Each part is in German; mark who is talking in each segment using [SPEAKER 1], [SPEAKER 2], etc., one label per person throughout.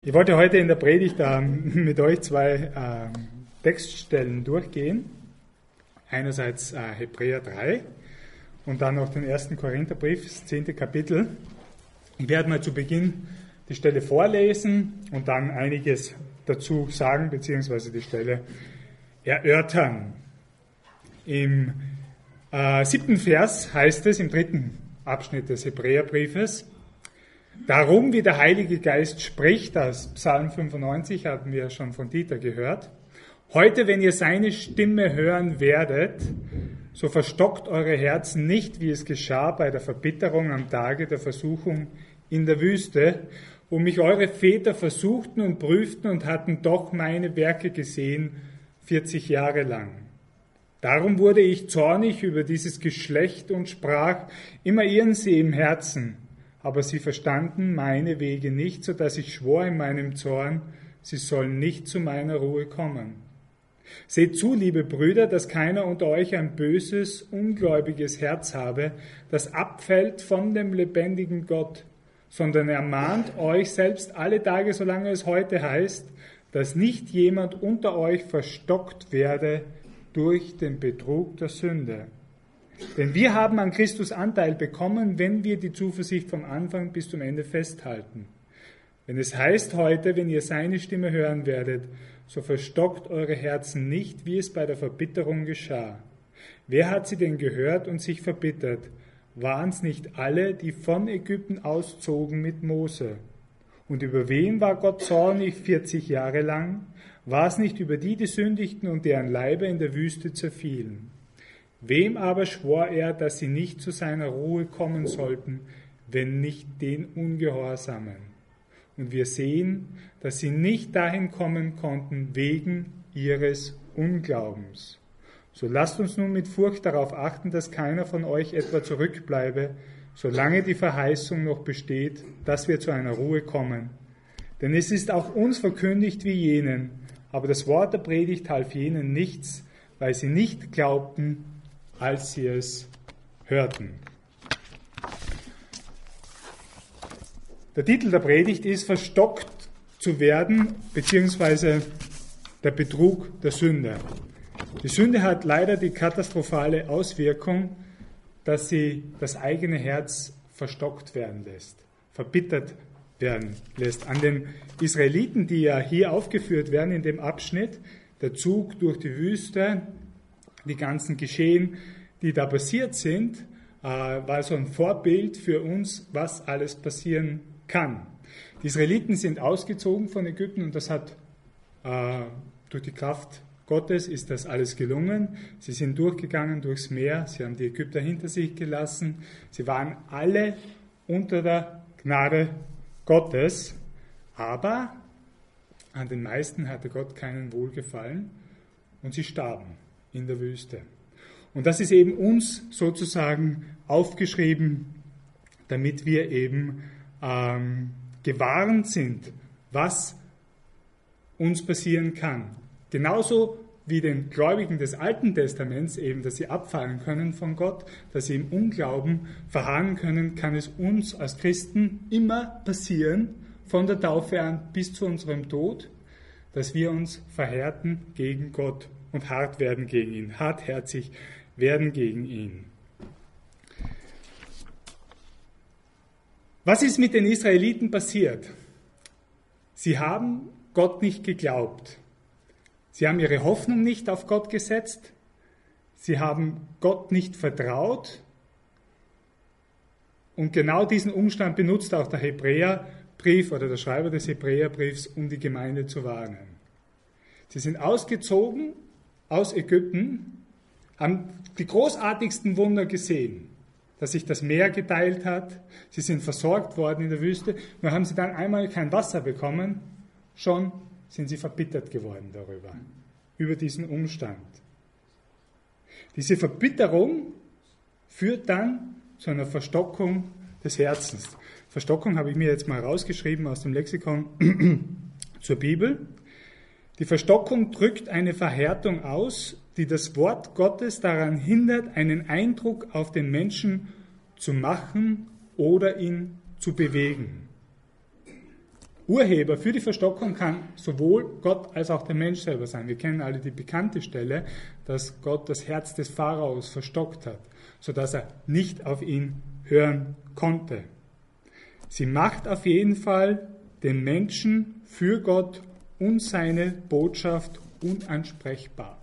[SPEAKER 1] Ich wollte heute in der Predigt mit euch zwei Textstellen durchgehen. Einerseits Hebräer 3 und dann noch den 1. Korintherbrief, das 10. Kapitel. Ich werde mal zu Beginn die Stelle vorlesen und dann einiges dazu sagen, beziehungsweise die Stelle erörtern. Im 7. Vers heißt es, im 3. Abschnitt des Hebräerbriefes: Darum, wie der Heilige Geist spricht, aus Psalm 95 hatten wir schon von Dieter gehört: Heute, wenn ihr seine Stimme hören werdet, so verstockt eure Herzen nicht, wie es geschah bei der Verbitterung am Tage der Versuchung in der Wüste, wo mich eure Väter versuchten und prüften und hatten doch meine Werke gesehen 40 Jahre lang. Darum wurde ich zornig über dieses Geschlecht und sprach: Immer irren sie im Herzen. Aber sie verstanden meine Wege nicht, so dass ich schwor in meinem Zorn, sie sollen nicht zu meiner Ruhe kommen. Seht zu, liebe Brüder, dass keiner unter euch ein böses, ungläubiges Herz habe, das abfällt von dem lebendigen Gott, sondern ermahnt euch selbst alle Tage, solange es heute heißt, dass nicht jemand unter euch verstockt werde durch den Betrug der Sünde. Denn wir haben an Christus Anteil bekommen, wenn wir die Zuversicht vom Anfang bis zum Ende festhalten. Wenn es heißt heute, wenn ihr seine Stimme hören werdet, so verstockt eure Herzen nicht, wie es bei der Verbitterung geschah. Wer hat sie denn gehört und sich verbittert? Waren es nicht alle, die von Ägypten auszogen mit Mose? Und über wen war Gott zornig 40 Jahre lang? War es nicht über die sündigten und deren Leiber in der Wüste zerfielen? Wem aber schwor er, dass sie nicht zu seiner Ruhe kommen sollten, wenn nicht den Ungehorsamen? Und wir sehen, dass sie nicht dahin kommen konnten wegen ihres Unglaubens. So lasst uns nun mit Furcht darauf achten, dass keiner von euch etwa zurückbleibe, solange die Verheißung noch besteht, dass wir zu einer Ruhe kommen. Denn es ist auch uns verkündigt wie jenen, aber das Wort der Predigt half jenen nichts, weil sie nicht glaubten, als sie es hörten. Der Titel der Predigt ist Verstockt zu werden, beziehungsweise der Betrug der Sünde. Die Sünde hat leider die katastrophale Auswirkung, dass sie das eigene Herz verstockt werden lässt, verbittert werden lässt. An den Israeliten, die ja hier aufgeführt werden in dem Abschnitt, der Zug durch die Wüste, die ganzen Geschehen, die da passiert sind, war so ein Vorbild für uns, was alles passieren kann. Die Israeliten sind ausgezogen von Ägypten und das hat durch die Kraft Gottes ist das alles gelungen. Sie sind durchgegangen durchs Meer, sie haben die Ägypter hinter sich gelassen. Sie waren alle unter der Gnade Gottes, aber an den meisten hatte Gott keinen Wohlgefallen und sie starben in der Wüste. Und das ist eben uns sozusagen aufgeschrieben, damit wir eben gewarnt sind, was uns passieren kann. Genauso wie den Gläubigen des Alten Testaments eben, dass sie abfallen können von Gott, dass sie im Unglauben verharren können, kann es uns als Christen immer passieren, von der Taufe an bis zu unserem Tod, dass wir uns verhärten gegen Gott und hart werden gegen ihn, hartherzig werden gegen ihn. Was ist mit den Israeliten passiert? Sie haben Gott nicht geglaubt. Sie haben ihre Hoffnung nicht auf Gott gesetzt. Sie haben Gott nicht vertraut. Und genau diesen Umstand benutzt auch der Hebräerbrief oder der Schreiber des Hebräerbriefs, um die Gemeinde zu warnen. Sie sind ausgezogen aus Ägypten, haben die großartigsten Wunder gesehen, dass sich das Meer geteilt hat. Sie sind versorgt worden in der Wüste. Nur haben sie dann einmal kein Wasser bekommen, schon sind sie verbittert geworden darüber, über diesen Umstand. Diese Verbitterung führt dann zu einer Verstockung des Herzens. Verstockung habe ich mir jetzt mal rausgeschrieben aus dem Lexikon zur Bibel. Die Verstockung drückt eine Verhärtung aus, die das Wort Gottes daran hindert, einen Eindruck auf den Menschen zu machen oder ihn zu bewegen. Urheber für die Verstockung kann sowohl Gott als auch der Mensch selber sein. Wir kennen alle die bekannte Stelle, dass Gott das Herz des Pharaos verstockt hat, sodass er nicht auf ihn hören konnte. Sie macht auf jeden Fall den Menschen für Gott und seine Botschaft unansprechbar.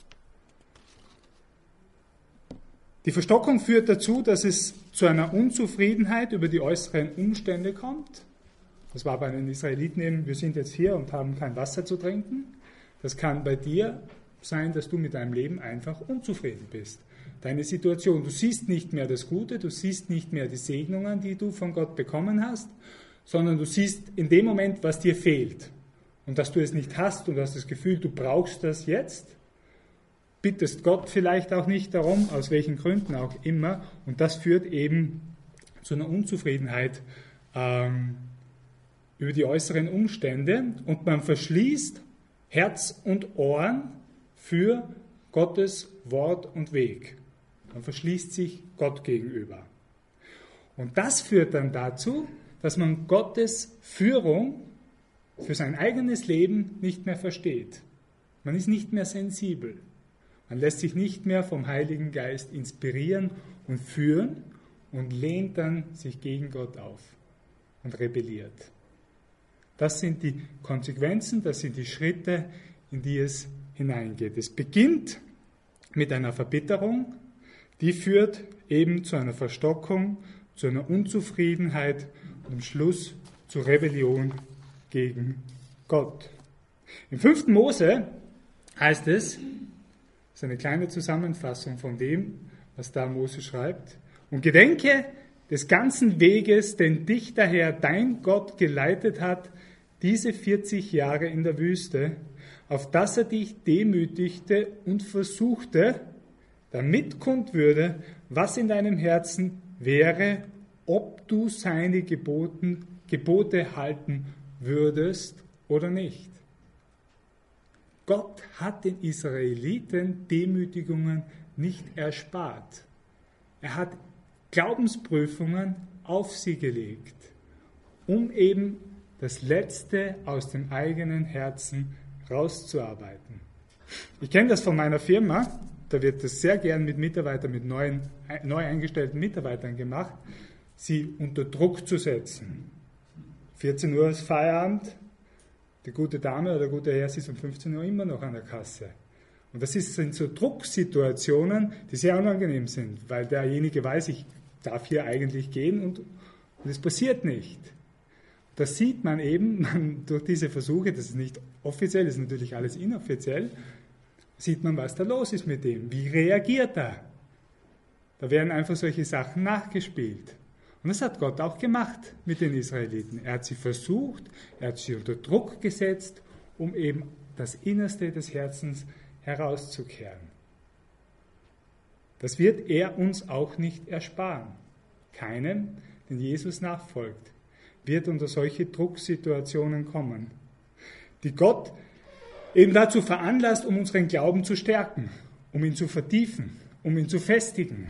[SPEAKER 1] Die Verstockung führt dazu, dass es zu einer Unzufriedenheit über die äußeren Umstände kommt. Das war bei den Israeliten eben, wir sind jetzt hier und haben kein Wasser zu trinken. Das kann bei dir sein, dass du mit deinem Leben einfach unzufrieden bist. Deine Situation, du siehst nicht mehr das Gute, du siehst nicht mehr die Segnungen, die du von Gott bekommen hast, sondern du siehst in dem Moment, was dir fehlt. Und dass du es nicht hast und du hast das Gefühl, du brauchst das jetzt, bittest Gott vielleicht auch nicht darum, aus welchen Gründen auch immer. Und das führt eben zu einer Unzufriedenheit über die äußeren Umstände. Und man verschließt Herz und Ohren für Gottes Wort und Weg. Man verschließt sich Gott gegenüber. Und das führt dann dazu, dass man Gottes Führung für sein eigenes Leben nicht mehr versteht. Man ist nicht mehr sensibel. Man lässt sich nicht mehr vom Heiligen Geist inspirieren und führen und lehnt dann sich gegen Gott auf und rebelliert. Das sind die Konsequenzen, das sind die Schritte, in die es hineingeht. Es beginnt mit einer Verbitterung, die führt eben zu einer Verstockung, zu einer Unzufriedenheit und am Schluss zu Rebellion gegen Gott. Im 5. Mose heißt es, das ist eine kleine Zusammenfassung von dem, was da Mose schreibt, und gedenke des ganzen Weges, den dich der Herr, dein Gott, geleitet hat, diese 40 Jahre in der Wüste, auf dass er dich demütigte und versuchte, damit kund würde, was in deinem Herzen wäre, ob du seine Gebote halten würdest oder nicht. Gott hat den Israeliten Demütigungen nicht erspart. Er hat Glaubensprüfungen auf sie gelegt, um eben das Letzte aus dem eigenen Herzen rauszuarbeiten. Ich kenne das von meiner Firma, da wird das sehr gern mit Mitarbeitern, mit neu eingestellten Mitarbeitern gemacht, sie unter Druck zu setzen. 14 Uhr ist Feierabend, die gute Dame oder der gute Herr sitzt um 15 Uhr immer noch an der Kasse. Und das sind so Drucksituationen, die sehr unangenehm sind, weil derjenige weiß, ich darf hier eigentlich gehen und es passiert nicht. Das sieht man eben durch diese Versuche, das ist nicht offiziell, das ist natürlich alles inoffiziell, sieht man, was da los ist mit dem. Wie reagiert er? Da werden einfach solche Sachen nachgespielt. Und das hat Gott auch gemacht mit den Israeliten. Er hat sie versucht, er hat sie unter Druck gesetzt, um eben das Innerste des Herzens herauszukehren. Das wird er uns auch nicht ersparen. Keinem, den Jesus nachfolgt, wird unter solche Drucksituationen kommen, die Gott eben dazu veranlasst, um unseren Glauben zu stärken, um ihn zu vertiefen, um ihn zu festigen,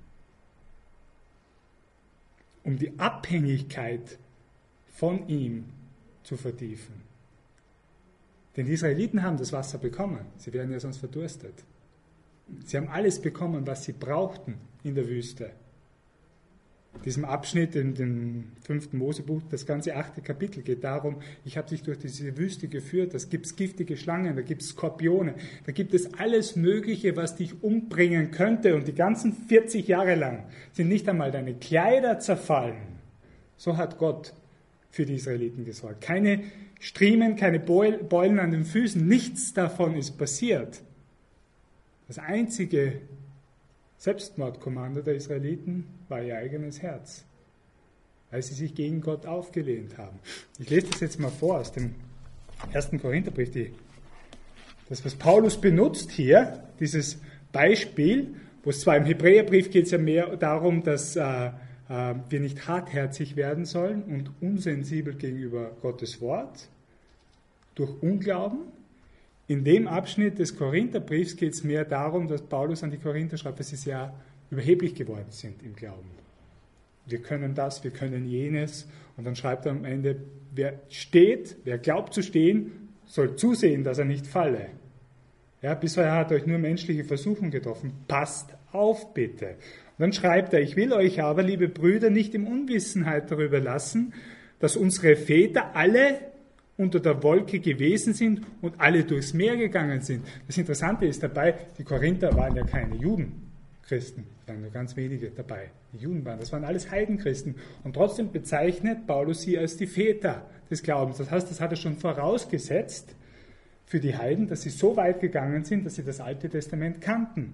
[SPEAKER 1] um die Abhängigkeit von ihm zu vertiefen. Denn die Israeliten haben das Wasser bekommen, sie wären ja sonst verdurstet. Sie haben alles bekommen, was sie brauchten in der Wüste. In diesem Abschnitt in dem 5. Mosebuch, das ganze 8. Kapitel geht darum, ich habe dich durch diese Wüste geführt, da gibt es giftige Schlangen, da gibt es Skorpione, da gibt es alles Mögliche, was dich umbringen könnte, und die ganzen 40 Jahre lang sind nicht einmal deine Kleider zerfallen. So hat Gott für die Israeliten gesorgt. Keine Striemen, keine Beulen an den Füßen, nichts davon ist passiert. Das einzige Selbstmordkommando der Israeliten war ihr eigenes Herz, weil sie sich gegen Gott aufgelehnt haben. Ich lese das jetzt mal vor aus dem 1. Korintherbrief. Das, was Paulus benutzt hier, dieses Beispiel, wo es zwar im Hebräerbrief geht es ja mehr darum, dass wir nicht hartherzig werden sollen und unsensibel gegenüber Gottes Wort durch Unglauben. In dem Abschnitt des Korintherbriefs geht es mehr darum, dass Paulus an die Korinther schreibt, dass sie sehr überheblich geworden sind im Glauben. wir können das, wir können jenes. Und dann schreibt er am Ende, wer glaubt zu stehen, soll zusehen, dass er nicht falle. Ja, bisher hat euch nur menschliche Versuchung getroffen. Passt auf, bitte. Und dann schreibt er, ich will euch aber, liebe Brüder, nicht in Unwissenheit darüber lassen, dass unsere Väter alle unter der Wolke gewesen sind und alle durchs Meer gegangen sind. Das Interessante ist dabei, die Korinther waren ja keine Judenchristen, da waren nur ganz wenige dabei. Die Juden waren, das waren alles Heidenchristen. Und trotzdem bezeichnet Paulus sie als die Väter des Glaubens. Das heißt, das hat er schon vorausgesetzt für die Heiden, dass sie so weit gegangen sind, dass sie das Alte Testament kannten.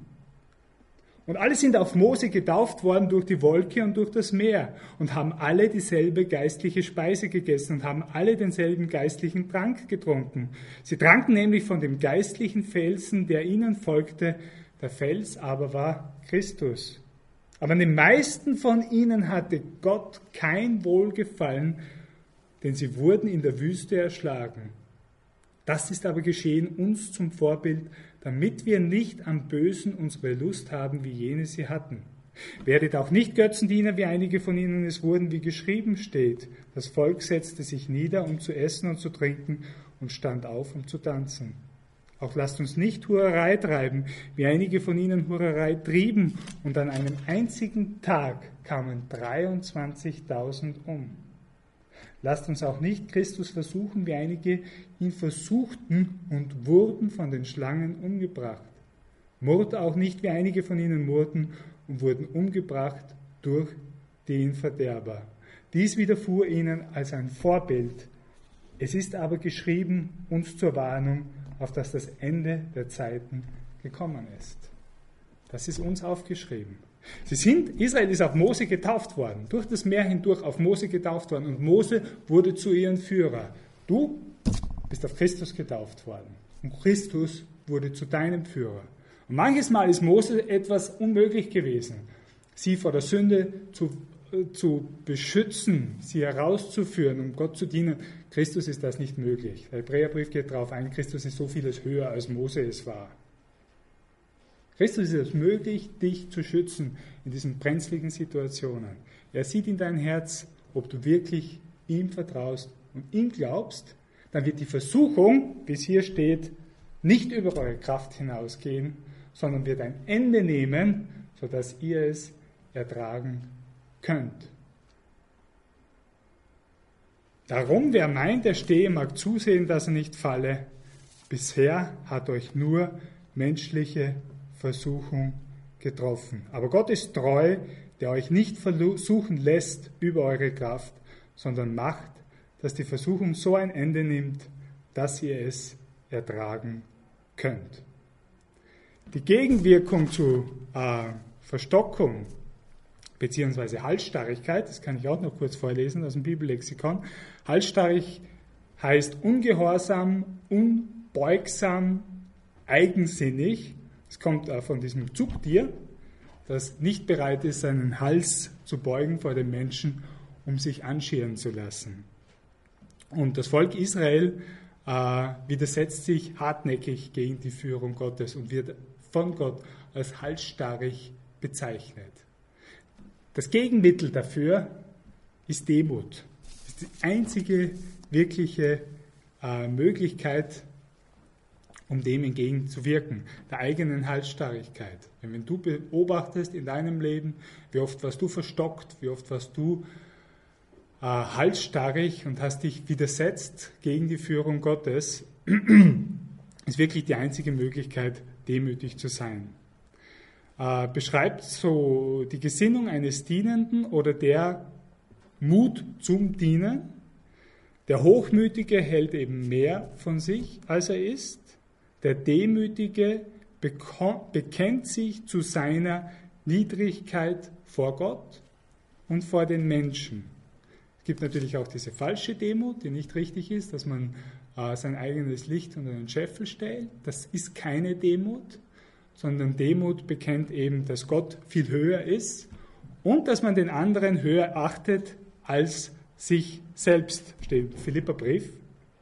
[SPEAKER 1] Und alle sind auf Mose getauft worden durch die Wolke und durch das Meer und haben alle dieselbe geistliche Speise gegessen und haben alle denselben geistlichen Trank getrunken. Sie tranken nämlich von dem geistlichen Felsen, der ihnen folgte. Der Fels aber war Christus. Aber an den meisten von ihnen hatte Gott kein Wohlgefallen, denn sie wurden in der Wüste erschlagen. Das ist aber geschehen uns zum Vorbild, damit wir nicht am Bösen unsere Lust haben, wie jene sie hatten. Werdet auch nicht Götzendiener, wie einige von ihnen es wurden, wie geschrieben steht. Das Volk setzte sich nieder, um zu essen und zu trinken, und stand auf, um zu tanzen. Auch lasst uns nicht Hurerei treiben, wie einige von ihnen Hurerei trieben, und an einem einzigen Tag kamen 23.000 um. Lasst uns auch nicht Christus versuchen, wie einige ihn versuchten und wurden von den Schlangen umgebracht. Murrt auch nicht, wie einige von ihnen murrten und wurden umgebracht durch den Verderber. Dies widerfuhr ihnen als ein Vorbild. Es ist aber geschrieben, uns zur Warnung, auf dass das Ende der Zeiten gekommen ist. Das ist uns aufgeschrieben. Israel ist auf Mose getauft worden, durch das Meer hindurch auf Mose getauft worden, und Mose wurde zu ihrem Führer. Du bist auf Christus getauft worden und Christus wurde zu deinem Führer. Und manches Mal ist Mose etwas unmöglich gewesen, sie vor der Sünde zu beschützen, sie herauszuführen, um Gott zu dienen. Christus ist das nicht möglich. Der Hebräerbrief geht darauf ein, Christus ist so vieles höher, als Mose es war. Christus ist es möglich, dich zu schützen in diesen brenzligen Situationen. Er sieht in dein Herz, ob du wirklich ihm vertraust und ihm glaubst. Dann wird die Versuchung, wie es hier steht, nicht über eure Kraft hinausgehen, sondern wird ein Ende nehmen, sodass ihr es ertragen könnt. Darum, wer meint, er stehe, mag zusehen, dass er nicht falle. Bisher hat euch nur menschliche Versuchung getroffen. Aber Gott ist treu, der euch nicht versuchen lässt über eure Kraft, sondern macht, dass die Versuchung so ein Ende nimmt, dass ihr es ertragen könnt. Die Gegenwirkung zu Verstockung bzw. Halsstarrigkeit, das kann ich auch noch kurz vorlesen aus dem Bibellexikon. Halsstarrig heißt ungehorsam, unbeugsam, eigensinnig. Es kommt von diesem Zugtier, das nicht bereit ist, seinen Hals zu beugen vor den Menschen, um sich anscheren zu lassen. Und das Volk Israel widersetzt sich hartnäckig gegen die Führung Gottes und wird von Gott als halsstarrig bezeichnet. Das Gegenmittel dafür ist Demut. Das ist die einzige wirkliche Möglichkeit, um dem entgegenzuwirken, der eigenen Halsstarrigkeit. Wenn du beobachtest in deinem Leben, wie oft warst du verstockt, wie oft warst du halsstarrig und hast dich widersetzt gegen die Führung Gottes, ist wirklich die einzige Möglichkeit, demütig zu sein. Beschreibt so die Gesinnung eines Dienenden oder der Mut zum Dienen. Der Hochmütige hält eben mehr von sich, als er ist. Der Demütige bekennt sich zu seiner Niedrigkeit vor Gott und vor den Menschen. Es gibt natürlich auch diese falsche Demut, die nicht richtig ist, dass man sein eigenes Licht unter den Scheffel stellt. Das ist keine Demut, sondern Demut bekennt eben, dass Gott viel höher ist und dass man den anderen höher achtet als sich selbst, steht im Philipperbrief.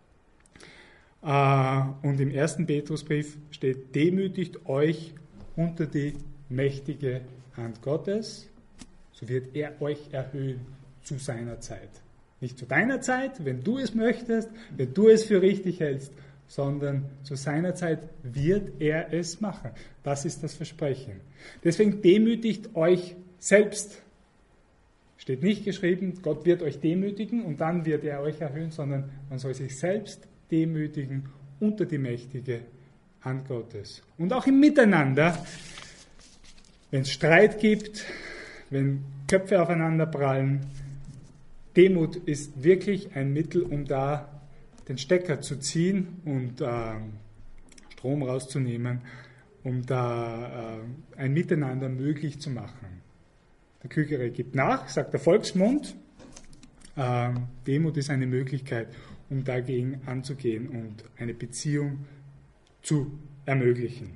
[SPEAKER 1] Und im 1. Petrusbrief steht, demütigt euch unter die mächtige Hand Gottes, so wird er euch erhöhen zu seiner Zeit. Nicht zu deiner Zeit, wenn du es möchtest, wenn du es für richtig hältst, sondern zu seiner Zeit wird er es machen. Das ist das Versprechen. Deswegen demütigt euch selbst. Steht nicht geschrieben, Gott wird euch demütigen und dann wird er euch erhöhen, sondern man soll sich selbst demütigen unter die mächtige Hand Gottes. Und auch im Miteinander, wenn es Streit gibt, wenn Köpfe aufeinander prallen, Demut ist wirklich ein Mittel, um da den Stecker zu ziehen und Strom rauszunehmen, um da ein Miteinander möglich zu machen. Der Klügere gibt nach, sagt der Volksmund. Demut ist eine Möglichkeit, um dagegen anzugehen und eine Beziehung zu ermöglichen.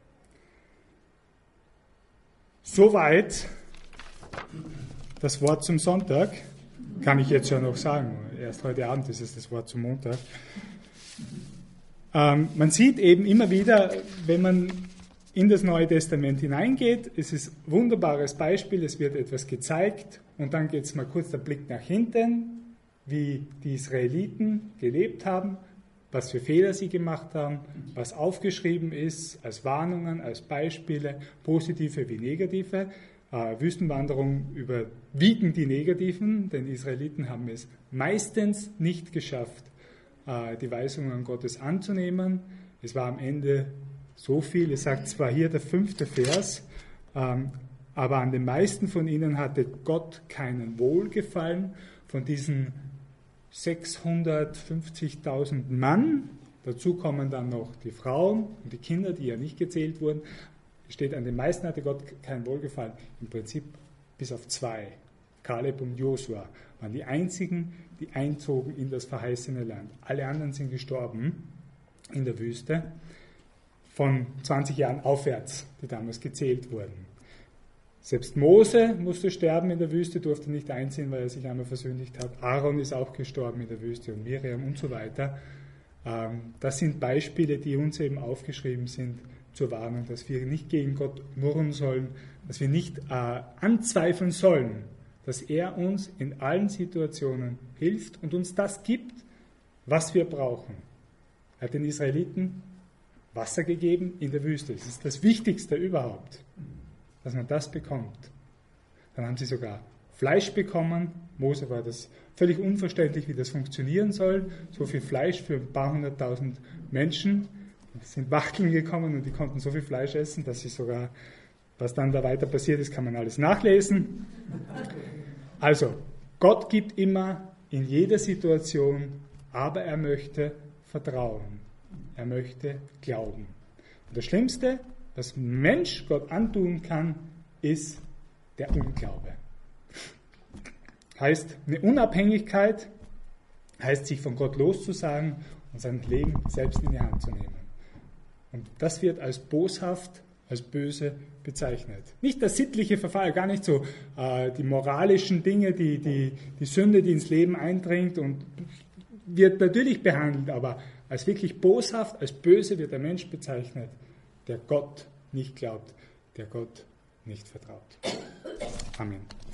[SPEAKER 1] Soweit das Wort zum Sonntag. Kann ich jetzt ja noch sagen. Erst heute Abend ist es das Wort zum Montag. Man sieht eben immer wieder, wenn man in das Neue Testament hineingeht, es ist ein wunderbares Beispiel, es wird etwas gezeigt und dann geht es mal kurz der Blick nach hinten, wie die Israeliten gelebt haben, was für Fehler sie gemacht haben, was aufgeschrieben ist als Warnungen, als Beispiele, positive wie negative. Wüstenwanderung überwiegen die negativen, denn die Israeliten haben es meistens nicht geschafft, die Weisungen Gottes anzunehmen. Es war am Ende so viel, es sagt zwar hier der 5. Vers, aber an den meisten von ihnen hatte Gott keinen Wohlgefallen. Von diesen 650.000 Mann, dazu kommen dann noch die Frauen und die Kinder, die ja nicht gezählt wurden, steht, an den meisten hatte Gott kein Wohlgefallen. Im Prinzip bis auf 2, Kaleb und Josua, waren die einzigen, die einzogen in das verheißene Land. Alle anderen sind gestorben in der Wüste, von 20 Jahren aufwärts, die damals gezählt wurden. Selbst Mose musste sterben in der Wüste, durfte nicht einziehen, weil er sich einmal versündigt hat. Aaron ist auch gestorben in der Wüste und Miriam und so weiter. Das sind Beispiele, die uns eben aufgeschrieben sind, zur Warnung, dass wir nicht gegen Gott murren sollen, dass wir nicht anzweifeln sollen, dass er uns in allen Situationen hilft und uns das gibt, was wir brauchen. Er hat den Israeliten Wasser gegeben in der Wüste. Das ist das Wichtigste überhaupt, dass man das bekommt. Dann haben sie sogar Fleisch bekommen. Mose war das völlig unverständlich, wie das funktionieren soll. So viel Fleisch für ein paar 100.000 Menschen. Es sind Wachteln gekommen und die konnten so viel Fleisch essen, dass sie sogar, was dann da weiter passiert ist, kann man alles nachlesen. Also, Gott gibt immer in jeder Situation, aber er möchte vertrauen. Er möchte glauben. Und das Schlimmste, was ein Mensch Gott antun kann, ist der Unglaube. Heißt, eine Unabhängigkeit, heißt sich von Gott loszusagen und sein Leben selbst in die Hand zu nehmen. Und das wird als boshaft, als böse bezeichnet. Nicht das sittliche Verfall, gar nicht so die moralischen Dinge, die Sünde, die ins Leben eindringt und wird natürlich behandelt, aber als wirklich boshaft, als böse wird der Mensch bezeichnet, der Gott nicht glaubt, der Gott nicht vertraut. Amen.